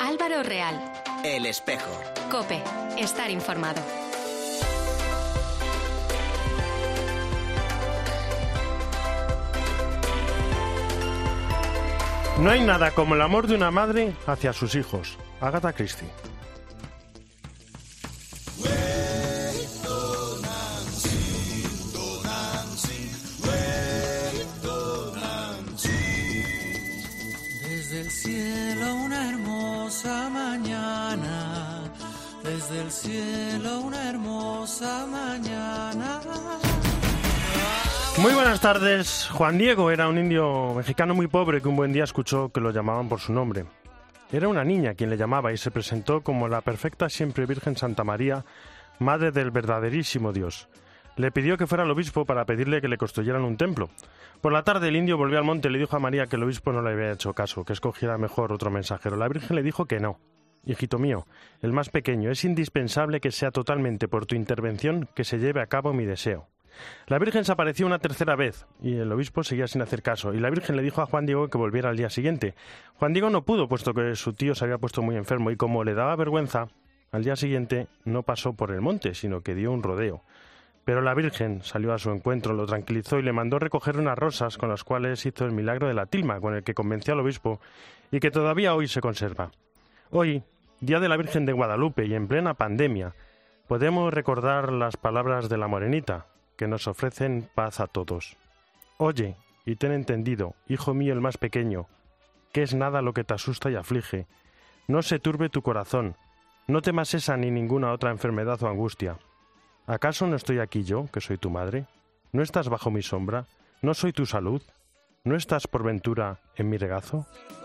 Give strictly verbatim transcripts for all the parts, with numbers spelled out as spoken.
Álvaro Real. El Espejo. COPE. Estar informado. No hay nada como el amor de una madre hacia sus hijos. Agatha Christie. Desde el cielo una hermosa mañana, desde el cielo una hermosa mañana. Muy buenas tardes. Juan Diego era un indio mexicano muy pobre que un buen día escuchó que lo llamaban por su nombre. Era una niña quien le llamaba y se presentó como la perfecta siempre Virgen Santa María, madre del verdaderísimo Dios. Le pidió que fuera al obispo para pedirle que le construyeran un templo. Por la tarde el indio volvió al monte y le dijo a María que el obispo no le había hecho caso, que escogiera mejor otro mensajero. La Virgen le dijo que no. Hijito mío, el más pequeño, es indispensable que sea totalmente por tu intervención que se lleve a cabo mi deseo. La Virgen se apareció una tercera vez y el obispo seguía sin hacer caso, y la Virgen le dijo a Juan Diego que volviera al día siguiente. Juan Diego no pudo, puesto que su tío se había puesto muy enfermo, y como le daba vergüenza, al día siguiente no pasó por el monte, sino que dio un rodeo. Pero la Virgen salió a su encuentro, lo tranquilizó y le mandó recoger unas rosas con las cuales hizo el milagro de la tilma, con el que convenció al obispo, y que todavía hoy se conserva. Hoy, Día de la Virgen de Guadalupe y en plena pandemia, podemos recordar las palabras de la Morenita, que nos ofrecen paz a todos. Oye, y ten entendido, hijo mío el más pequeño, que es nada lo que te asusta y aflige. No se turbe tu corazón, no temas esa ni ninguna otra enfermedad o angustia. ¿Acaso no estoy aquí yo, que soy tu madre? ¿No estás bajo mi sombra? ¿No soy tu salud? ¿No estás por ventura en mi regazo?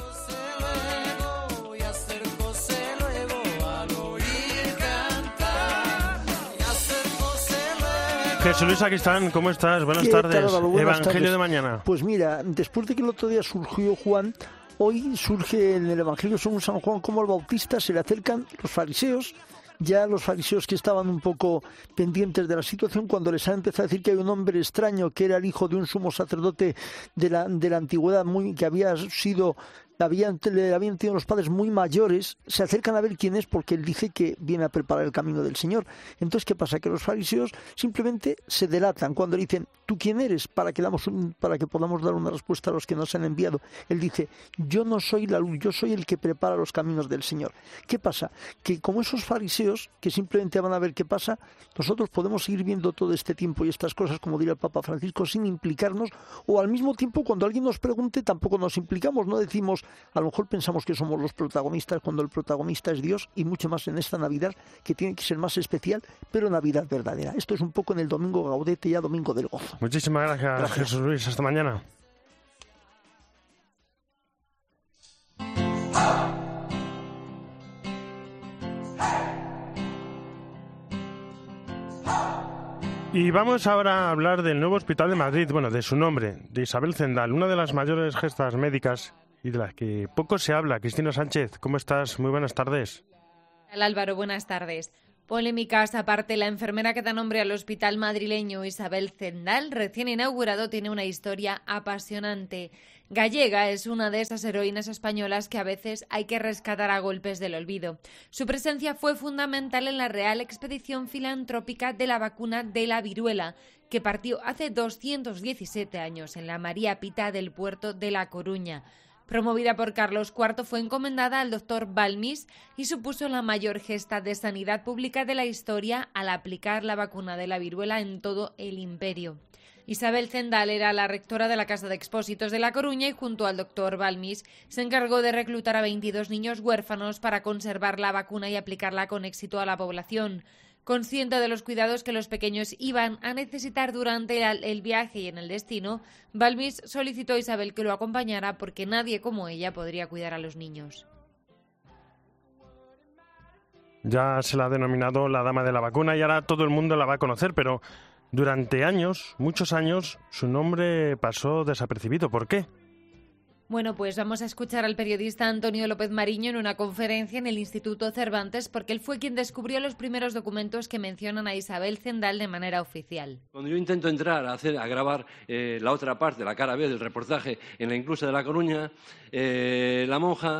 Jesús Luis Aquistán, ¿cómo estás? Buenas tardes. Tal, buenas Evangelio tardes. de mañana. Pues mira, después de que el otro día surgió Juan, hoy surge en el Evangelio según San Juan como el Bautista, se le acercan los fariseos, ya los fariseos que estaban un poco pendientes de la situación, cuando les han empezado a decir que hay un hombre extraño que era el hijo de un sumo sacerdote de la, de la antigüedad, muy, que había sido... Habían, le habían tenido los padres muy mayores, se acercan a ver quién es porque él dice que viene a preparar el camino del Señor. Entonces, ¿qué pasa? Que los fariseos simplemente se delatan cuando le dicen, ¿tú quién eres? Para que, damos un, para que podamos dar una respuesta a los que nos han enviado. Él dice, yo no soy la luz, yo soy el que prepara los caminos del Señor. ¿Qué pasa? Que como esos fariseos que simplemente van a ver qué pasa, nosotros podemos seguir viendo todo este tiempo y estas cosas, como diría el Papa Francisco, sin implicarnos, o al mismo tiempo cuando alguien nos pregunte tampoco nos implicamos, no decimos, a lo mejor pensamos que somos los protagonistas cuando el protagonista es Dios, y mucho más en esta Navidad, que tiene que ser más especial, pero Navidad verdadera. Esto es un poco en el Domingo Gaudete, ya Domingo del Gozo. Muchísimas gracias, gracias. Jesús Luis. Hasta mañana. Y vamos ahora a hablar del nuevo Hospital de Madrid, bueno, de su nombre, de Isabel Zendal, una de las mayores gestas médicas y de las que poco se habla. Cristina Sánchez, ¿cómo estás? Muy buenas tardes. Hola Álvaro, buenas tardes. Polémicas aparte, la enfermera que da nombre al hospital madrileño, Isabel Zendal, recién inaugurado, tiene una historia apasionante. Gallega es una de esas heroínas españolas que a veces hay que rescatar a golpes del olvido. Su presencia fue fundamental en la Real Expedición Filantrópica de la vacuna de la viruela, que partió hace doscientos diecisiete años en la María Pita del puerto de La Coruña. Promovida por Carlos cuarto, fue encomendada al doctor Balmis y supuso la mayor gesta de sanidad pública de la historia al aplicar la vacuna de la viruela en todo el imperio. Isabel Zendal era la rectora de la Casa de Expósitos de La Coruña y junto al doctor Balmis se encargó de reclutar a veintidós niños huérfanos para conservar la vacuna y aplicarla con éxito a la población. Consciente de los cuidados que los pequeños iban a necesitar durante el viaje y en el destino, Balmis solicitó a Isabel que lo acompañara porque nadie como ella podría cuidar a los niños. Ya se la ha denominado la dama de la vacuna y ahora todo el mundo la va a conocer, pero durante años, muchos años, su nombre pasó desapercibido. ¿Por qué? Bueno, pues vamos a escuchar al periodista Antonio López Mariño en una conferencia en el Instituto Cervantes, porque él fue quien descubrió los primeros documentos que mencionan a Isabel Zendal de manera oficial. Cuando yo intento entrar a, hacer, a grabar eh, la otra parte, la cara B del reportaje en la inclusa de La Coruña, eh, la monja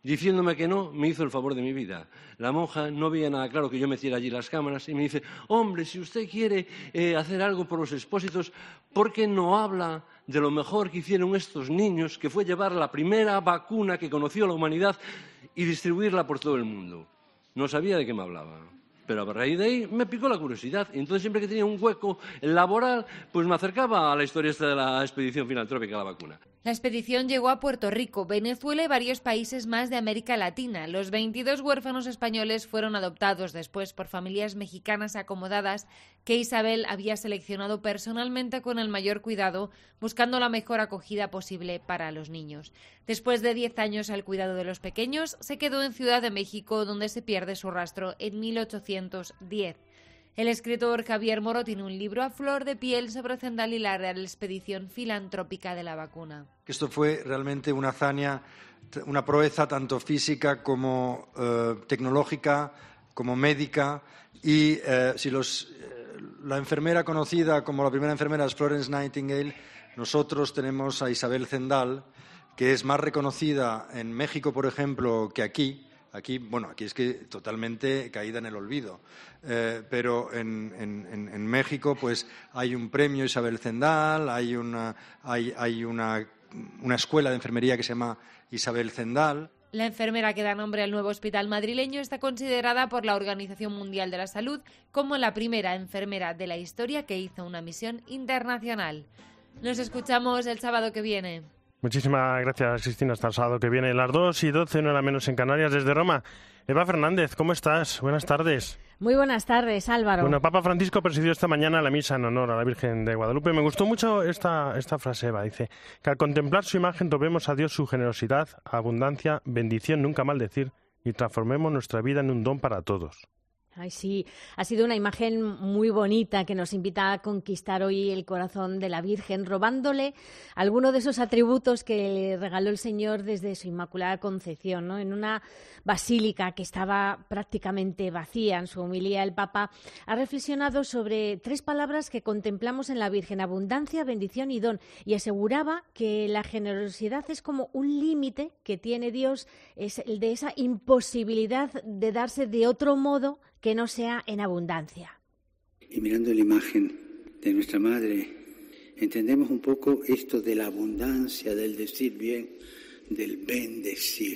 diciéndome que no, me hizo el favor de mi vida. La monja no veía nada claro que yo metiera allí las cámaras y me dice, hombre, si usted quiere eh, hacer algo por los expósitos, ¿por qué no habla de lo mejor que hicieron estos niños, que fue llevar la primera vacuna que conoció la humanidad y distribuirla por todo el mundo? No sabía de qué me hablaba. Pero a raíz de ahí me picó la curiosidad. Y entonces siempre que tenía un hueco laboral, pues me acercaba a la historia esta de la expedición filantrópica a la vacuna. La expedición llegó a Puerto Rico, Venezuela y varios países más de América Latina. Los veintidós huérfanos españoles fueron adoptados después por familias mexicanas acomodadas que Isabel había seleccionado personalmente con el mayor cuidado, buscando la mejor acogida posible para los niños. Después de diez años al cuidado de los pequeños, se quedó en Ciudad de México, donde se pierde su rastro en mil ochocientos diez. El escritor Javier Moro tiene un libro a flor de piel sobre Zendal y la Real Expedición Filantrópica de la Vacuna. Esto fue realmente una hazaña, una proeza tanto física como eh, tecnológica, como médica. Y eh, si los, eh, la enfermera conocida como la primera enfermera es Florence Nightingale, nosotros tenemos a Isabel Zendal, que es más reconocida en México, por ejemplo, que aquí. Aquí, bueno, aquí es que totalmente caída en el olvido. Eh, pero en, en, en México, pues hay un premio Isabel Zendal, hay una, hay, hay una, una escuela de enfermería que se llama Isabel Zendal. La enfermera que da nombre al nuevo hospital madrileño está considerada por la Organización Mundial de la Salud como la primera enfermera de la historia que hizo una misión internacional. Nos escuchamos el sábado que viene. Muchísimas gracias, Cristina. Hasta el sábado que viene, las dos y doce, una hora menos en Canarias, desde Roma. Eva Fernández, ¿cómo estás? Buenas tardes. Muy buenas tardes, Álvaro. Bueno, Papa Francisco presidió esta mañana la misa en honor a la Virgen de Guadalupe. Me gustó mucho esta, esta frase, Eva. Dice que al contemplar su imagen topemos a Dios su generosidad, abundancia, bendición, nunca maldecir, y transformemos nuestra vida en un don para todos. Ay, sí, ha sido una imagen muy bonita que nos invita a conquistar hoy el corazón de la Virgen, robándole alguno de esos atributos que le regaló el Señor desde su Inmaculada Concepción, ¿no? En una basílica que estaba prácticamente vacía. En su homilía el Papa ha reflexionado sobre tres palabras que contemplamos en la Virgen: abundancia, bendición y don, y aseguraba que la generosidad es como un límite que tiene Dios, es el de esa imposibilidad de darse de otro modo que no sea en abundancia. Y mirando la imagen de nuestra Madre, entendemos un poco esto de la abundancia, del decir bien, del bendecir.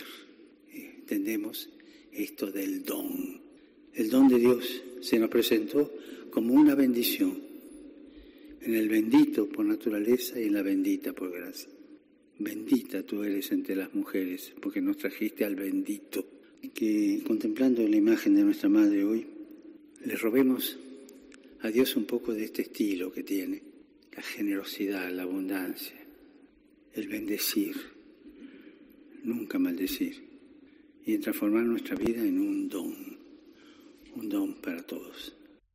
Entendemos esto del don. El don de Dios se nos presentó como una bendición, en el bendito por naturaleza y en la bendita por gracia. Bendita tú eres entre las mujeres, porque nos trajiste al bendito. Que contemplando la imagen de nuestra Madre hoy, le robemos a Dios un poco de este estilo que tiene, la generosidad, la abundancia, el bendecir, nunca maldecir, y en transformar nuestra vida en un don, un don para todos.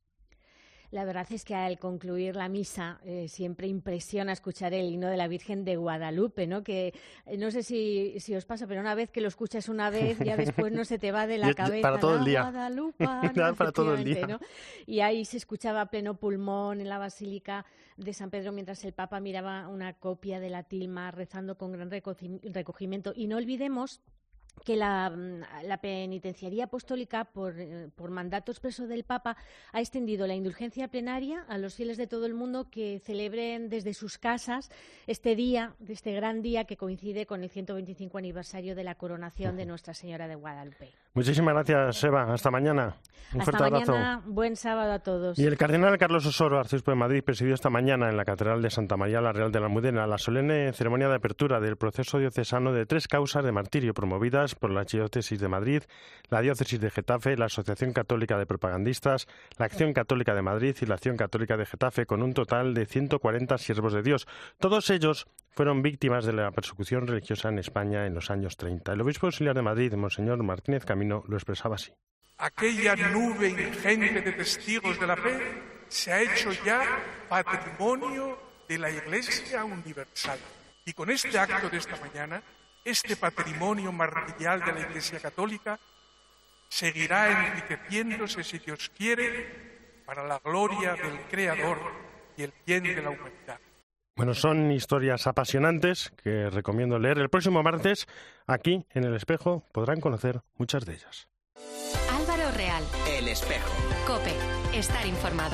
La verdad es que al concluir la misa eh, siempre impresiona escuchar el himno de la Virgen de Guadalupe, ¿no? Que eh, no sé si, si os pasa, pero una vez que lo escuchas una vez, ya después no se te va de la cabeza. Para todo el día. Guadalupe, ¿no? Para todo el día. ¿no? Y ahí se escuchaba a pleno pulmón en la Basílica de San Pedro mientras el Papa miraba una copia de la tilma rezando con gran recogimiento. Y no olvidemos que la, la penitenciaría apostólica, por, por mandato expreso del Papa, ha extendido la indulgencia plenaria a los fieles de todo el mundo que celebren desde sus casas este día, este gran día que coincide con el ciento veinticinco aniversario de la coronación de Nuestra Señora de Guadalupe. Muchísimas gracias, Eva. Hasta mañana. Un Hasta fuerte mañana. abrazo. Buen sábado a todos. Y el cardenal Carlos Osoro, arzobispo de Madrid, presidió esta mañana en la Catedral de Santa María la Real de la Almudena la solemne ceremonia de apertura del proceso diocesano de tres causas de martirio promovidas por la Archidiócesis de Madrid, la Diócesis de Getafe, la Asociación Católica de Propagandistas, la Acción Católica de Madrid y la Acción Católica de Getafe, con un total de ciento cuarenta siervos de Dios. Todos ellos fueron víctimas de la persecución religiosa en España en los años treinta. El obispo auxiliar de Madrid, Monseñor Martínez Camino, lo expresaba así. Aquella nube ingente de testigos de la fe se ha hecho ya patrimonio de la Iglesia Universal. Y con este acto de esta mañana, este patrimonio martirial de la Iglesia Católica seguirá enriqueciéndose, si Dios quiere, para la gloria del Creador y el bien de la humanidad. Bueno, son historias apasionantes que recomiendo leer. El próximo martes, aquí en El Espejo, podrán conocer muchas de ellas. Álvaro Real. El Espejo. COPE. Estar informado.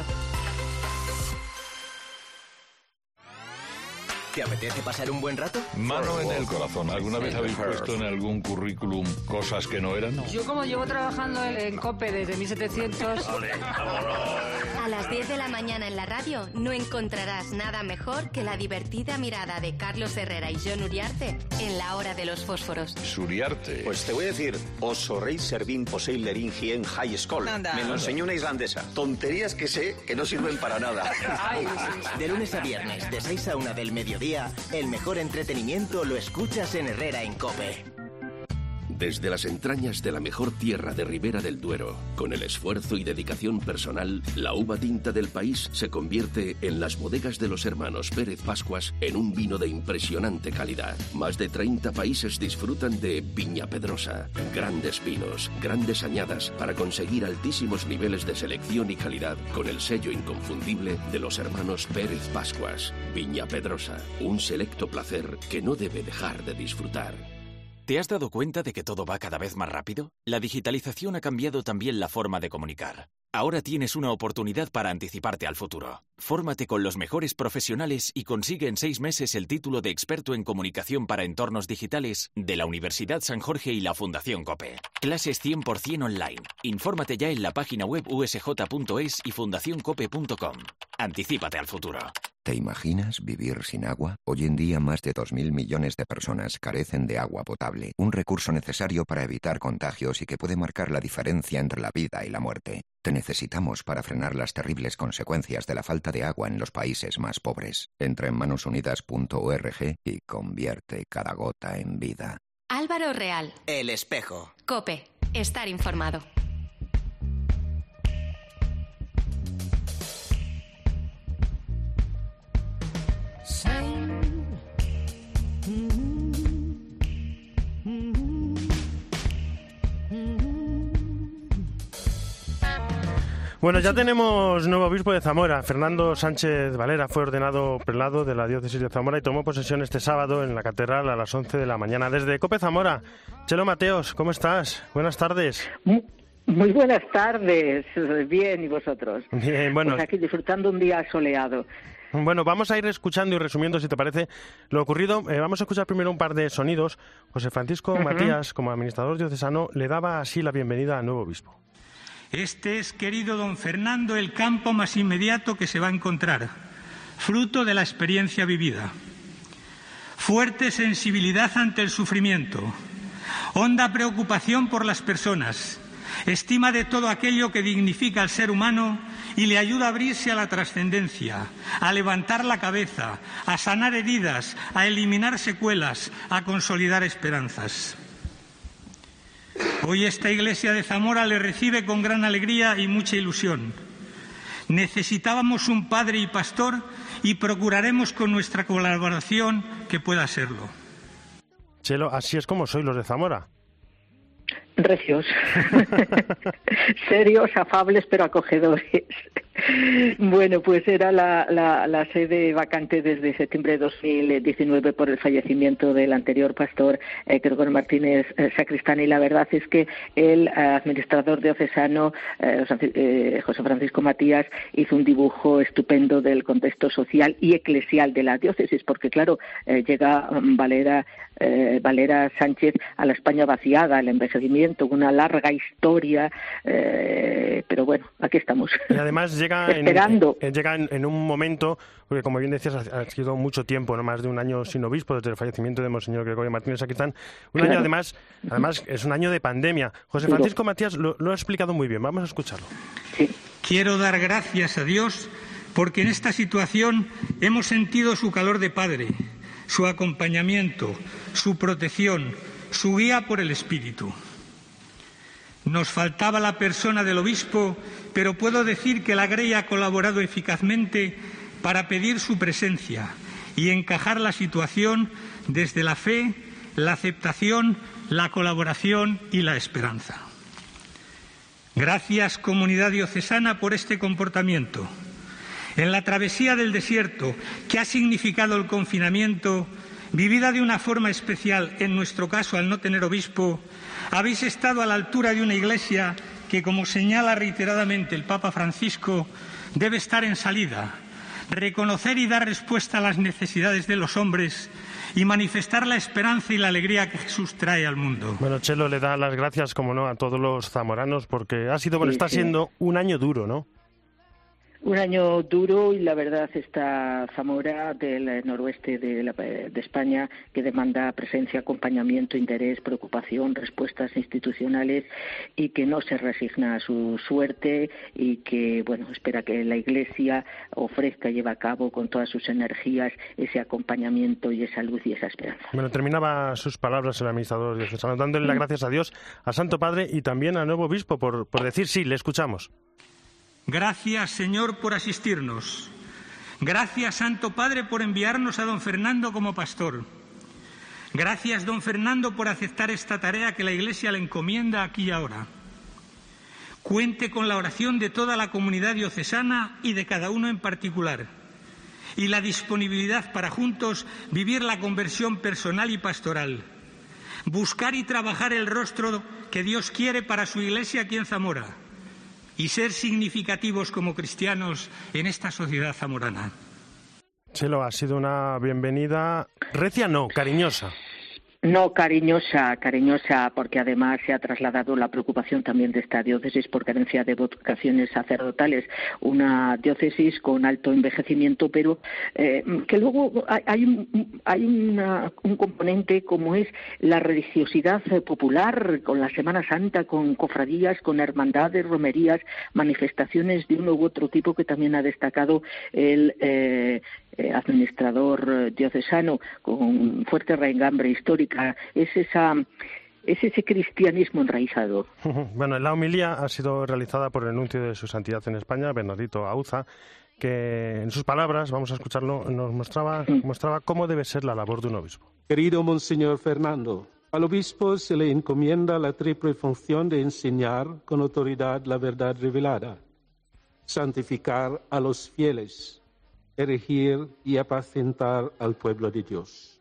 ¿Te apetece pasar un buen rato? Mano en el corazón. ¿Alguna vez habéis puesto en algún currículum cosas que no eran? Yo, como llevo trabajando en COPE desde mil setecientos... A las diez de la mañana en la radio no encontrarás nada mejor que la divertida mirada de Carlos Herrera y Jon Uriarte en La Hora de los Fósforos. Suriarte. Pues te voy a decir, oso rey servín poseilerin hien high school. Anda. Me lo enseñó una islandesa. Tonterías que sé que no sirven para nada. De lunes a viernes, de seis a una del mediodía, el mejor entretenimiento lo escuchas en Herrera en COPE. Desde las entrañas de la mejor tierra de Ribera del Duero, con el esfuerzo y dedicación personal, la uva tinta del país se convierte en las bodegas de los hermanos Pérez Pascuas en un vino de impresionante calidad. Más de treinta países disfrutan de Viña Pedrosa. Grandes vinos, grandes añadas para conseguir altísimos niveles de selección y calidad con el sello inconfundible de los hermanos Pérez Pascuas. Viña Pedrosa, un selecto placer que no debe dejar de disfrutar. ¿Te has dado cuenta de que todo va cada vez más rápido? La digitalización ha cambiado también la forma de comunicar. Ahora tienes una oportunidad para anticiparte al futuro. Fórmate con los mejores profesionales y consigue en seis meses el título de experto en comunicación para entornos digitales de la Universidad San Jorge y la Fundación COPE. Clases cien por ciento online. Infórmate ya en la página web u s j punto es y fundación cope punto com. Anticípate al futuro. ¿Te imaginas vivir sin agua? Hoy en día más de dos mil millones de personas carecen de agua potable, un recurso necesario para evitar contagios y que puede marcar la diferencia entre la vida y la muerte. Te necesitamos para frenar las terribles consecuencias de la falta de agua en los países más pobres. Entra en manos unidas punto org y convierte cada gota en vida. Álvaro Real. El Espejo. COPE. Estar informado. Bueno, ya tenemos nuevo obispo de Zamora. Fernando Sánchez Valera fue ordenado prelado de la diócesis de Zamora y tomó posesión este sábado en la catedral a las once de la mañana. Desde COPE Zamora, Chelo Mateos, ¿cómo estás? Buenas tardes. Muy, muy buenas tardes. Bien, ¿y vosotros? Bien, bueno. Pues aquí disfrutando un día soleado. Bueno, vamos a ir escuchando y resumiendo, si te parece, lo ocurrido. Eh, vamos a escuchar primero un par de sonidos. José Francisco uh-huh. Matías, como administrador diocesano, le daba así la bienvenida al nuevo obispo. Este es, querido don Fernando, el campo más inmediato que se va a encontrar, fruto de la experiencia vivida. Fuerte sensibilidad ante el sufrimiento, honda preocupación por las personas, estima de todo aquello que dignifica al ser humano y le ayuda a abrirse a la trascendencia, a levantar la cabeza, a sanar heridas, a eliminar secuelas, a consolidar esperanzas. Hoy esta iglesia de Zamora le recibe con gran alegría y mucha ilusión. Necesitábamos un padre y pastor y procuraremos con nuestra colaboración que pueda serlo. Chelo, así es como sois los de Zamora. Recios, serios, afables, pero acogedores. Bueno, pues era la, la, la sede vacante desde septiembre de dos mil diecinueve por el fallecimiento del anterior pastor eh, Gregorio Martínez eh, Sacristán, y la verdad es que el administrador diocesano eh, eh, José Francisco Matías hizo un dibujo estupendo del contexto social y eclesial de la diócesis, porque claro, eh, llega Valera, eh, Valera Sánchez a la España vaciada, al envejecimiento, una larga historia, eh, pero bueno, aquí estamos. Y además llega, esperando. En, llega en, en un momento, porque como bien decías, ha, ha sido mucho tiempo, no más de un año sin obispo desde el fallecimiento de Monseñor Gregorio Martínez Sacristán. Un claro. año además, además es un año de pandemia. José Francisco Matías lo, lo ha explicado muy bien, vamos a escucharlo. Sí. Quiero dar gracias a Dios porque en esta situación hemos sentido su calor de padre, su acompañamiento, su protección, su guía por el Espíritu. Nos faltaba la persona del obispo, pero puedo decir que la Grey ha colaborado eficazmente para pedir su presencia y encajar la situación desde la fe, la aceptación, la colaboración y la esperanza. Gracias, comunidad diocesana, por este comportamiento. En la travesía del desierto, que ha significado el confinamiento, vivida de una forma especial, en nuestro caso al no tener obispo, habéis estado a la altura de una Iglesia que, como señala reiteradamente el Papa Francisco, debe estar en salida, reconocer y dar respuesta a las necesidades de los hombres y manifestar la esperanza y la alegría que Jesús trae al mundo. Bueno, Chelo le da las gracias, como no, a todos los zamoranos, porque ha sido, bueno, está siendo un año duro, ¿no? Un año duro y la verdad está Zamora del noroeste de, la, de España, que demanda presencia, acompañamiento, interés, preocupación, respuestas institucionales y que no se resigna a su suerte y que, bueno, espera que la Iglesia ofrezca y lleve a cabo con todas sus energías ese acompañamiento y esa luz y esa esperanza. Bueno, terminaba sus palabras el administrador diocesano dándole las gracias a Dios, al Santo Padre y también al nuevo obispo por, por decir sí, le escuchamos. Gracias, Señor, por asistirnos. Gracias, Santo Padre, por enviarnos a don Fernando como pastor. Gracias, don Fernando, por aceptar esta tarea que la Iglesia le encomienda aquí y ahora. Cuente con la oración de toda la comunidad diocesana y de cada uno en particular, y la disponibilidad para juntos vivir la conversión personal y pastoral, buscar y trabajar el rostro que Dios quiere para su Iglesia aquí en Zamora, y ser significativos como cristianos en esta sociedad zamorana. Chelo, ha sido una bienvenida recia, no, cariñosa. No, cariñosa, cariñosa, porque además se ha trasladado la preocupación también de esta diócesis por carencia de vocaciones sacerdotales, una diócesis con alto envejecimiento, pero eh, que luego hay, un, hay una, un componente como es la religiosidad popular, con la Semana Santa, con cofradías, con hermandades, romerías, manifestaciones de uno u otro tipo que también ha destacado el eh, administrador diocesano, con fuerte raigambre histórica. Es esa es ese cristianismo enraizado. Bueno, la homilía ha sido realizada por el nuncio de su santidad en España, Bernardito Auza, que en sus palabras, vamos a escucharlo, nos mostraba, mostraba cómo debe ser la labor de un obispo. Querido Monseñor Fernando, al obispo se le encomienda la triple función de enseñar con autoridad la verdad revelada, santificar a los fieles, erigir y apacentar al pueblo de Dios.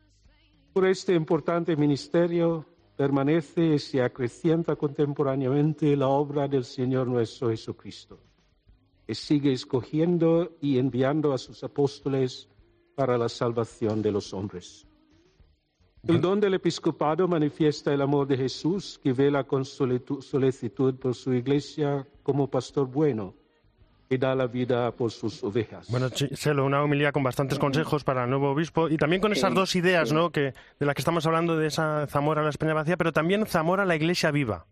Por este importante ministerio permanece y se acrecienta contemporáneamente la obra del Señor nuestro Jesucristo, que sigue escogiendo y enviando a sus apóstoles para la salvación de los hombres. El don del episcopado manifiesta el amor de Jesús, que vela con solicitud por su iglesia como pastor bueno, y da la vida por sus ovejas. Bueno, Chelo, una homilía con bastantes consejos para el nuevo obispo y también con esas sí, dos ideas, sí. ¿no?, que de las que estamos hablando, de esa Zamora a la España vacía, pero también Zamora a la Iglesia viva.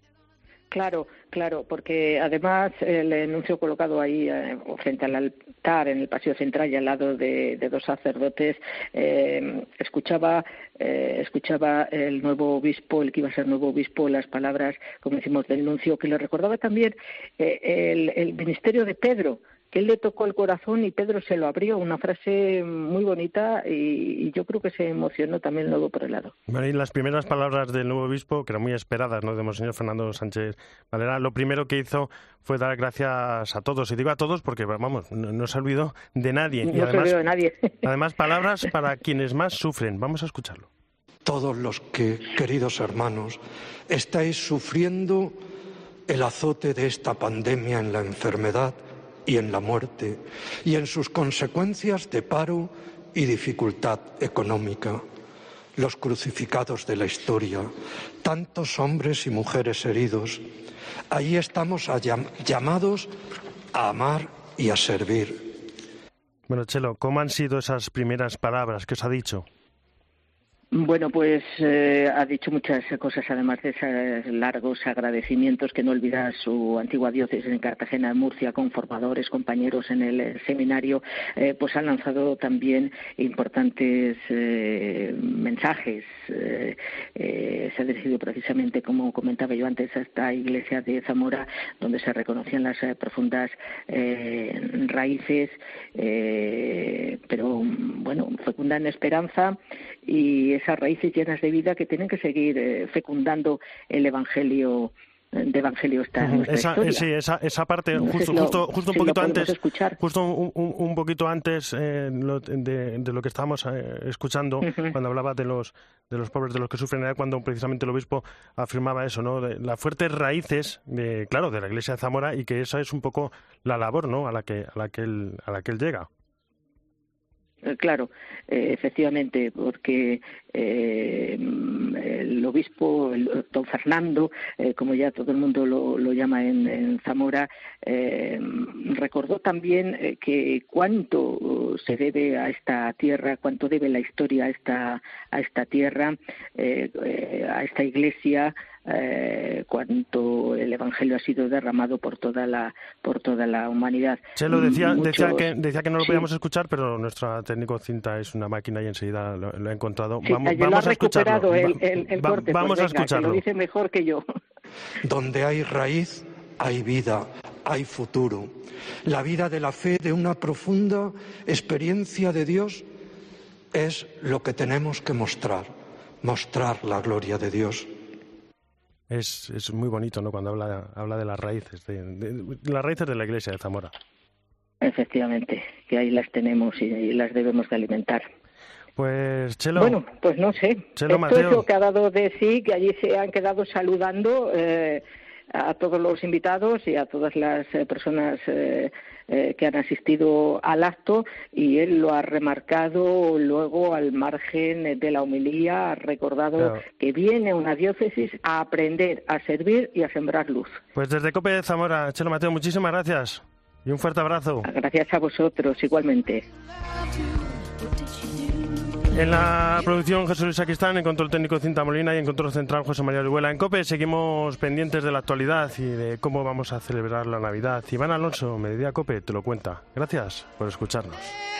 Claro, claro, porque además el enuncio colocado ahí eh, frente al altar en el pasillo central y al lado de, de dos sacerdotes eh, escuchaba eh, escuchaba el nuevo obispo, el que iba a ser nuevo obispo, las palabras, como decimos, del nuncio, que le recordaba también eh, el, el ministerio de Pedro, que él le tocó el corazón y Pedro se lo abrió, una frase muy bonita y, y yo creo que se emocionó también el nuevo prelado. Bueno, y las primeras palabras del nuevo obispo, que eran muy esperadas, ¿no?, de Monseñor Fernando Sánchez Valera, lo primero que hizo fue dar gracias a todos, y digo a todos porque, vamos, no, no se olvidó de nadie. No y además, se olvidó de nadie. Además, palabras para quienes más sufren. Vamos a escucharlo. Todos los que, queridos hermanos, estáis sufriendo el azote de esta pandemia en la enfermedad y en la muerte, y en sus consecuencias de paro y dificultad económica. Los crucificados de la historia, tantos hombres y mujeres heridos, ahí estamos llam- llamados a amar y a servir. Bueno, Chelo, ¿cómo han sido esas primeras palabras que os ha dicho? Bueno, pues eh, ha dicho muchas cosas, además de esos largos agradecimientos, que no olvida su antigua diócesis en Cartagena, en Murcia, con formadores, compañeros en el seminario, eh, pues han lanzado también importantes eh, mensajes. Eh, eh, se ha dirigido precisamente, como comentaba yo antes, a esta iglesia de Zamora, donde se reconocían las eh, profundas eh, raíces, eh, pero bueno, fecunda en esperanza, y esas raíces llenas de vida que tienen que seguir eh, fecundando el Evangelio de Evangelio está en nuestra esa, historia. Sí, esa, esa parte, Entonces, justo, lo, justo, justo un si poquito antes, escuchar. justo un, un, un poquito antes eh, lo, de, de lo que estábamos eh, escuchando, uh-huh. cuando hablaba de los de los pobres, de los que sufren, era cuando precisamente el obispo afirmaba eso, ¿no? De las fuertes raíces, de, claro, de la Iglesia de Zamora, y que esa es un poco la labor, ¿no? A la que a la que él, a la que él llega. Claro, eh, efectivamente, porque eh, el obispo, el, don Fernando, eh, como ya todo el mundo lo, lo llama en, en Zamora, eh, recordó también eh, que cuánto se debe a esta tierra, cuánto debe la historia a esta, a esta tierra, eh, eh, a esta iglesia, Eh, cuánto el Evangelio ha sido derramado por toda la por toda la humanidad. Chelo decía, Muchos... decía, que, decía que no lo sí. podíamos escuchar, pero nuestro técnico Cinta es una máquina y enseguida lo, lo ha encontrado. Sí, vamos, lo vamos ha a escucharlo. El, el, el Va, corte, vamos pues venga, a escucharlo. Que lo dice mejor que yo. Donde hay raíz, hay vida, hay futuro. La vida de la fe, de una profunda experiencia de Dios, es lo que tenemos que mostrar, mostrar la gloria de Dios. Es, es muy bonito, ¿no?, cuando habla, habla de las raíces, de, de, de las raíces de la Iglesia de Zamora. Efectivamente, que ahí las tenemos y, y las debemos de alimentar. Pues, Chelo. Bueno, pues no sé. Chelo, Esto Mateo. es lo que ha dado de sí, que allí se han quedado saludando eh, a todos los invitados y a todas las eh, personas eh, eh, que han asistido al acto, y él lo ha remarcado luego al margen de la homilía, ha recordado claro. que viene una diócesis a aprender, a servir y a sembrar luz. Pues desde COPE de Zamora, Chelo Mateo, muchísimas gracias y un fuerte abrazo. Gracias a vosotros, igualmente. En la producción Jesús Luis Sacristán, en control técnico Cinta Molina y en control central José María Orihuela. En COPE seguimos pendientes de la actualidad y de cómo vamos a celebrar la Navidad. Iván Alonso, Mediodía COPE, te lo cuenta. Gracias por escucharnos.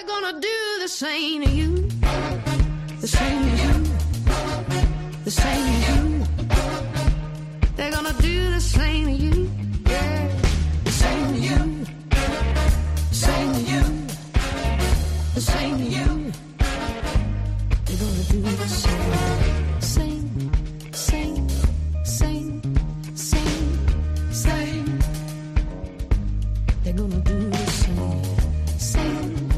Do the same, same, same, same, same, same. They're gonna do the same, same.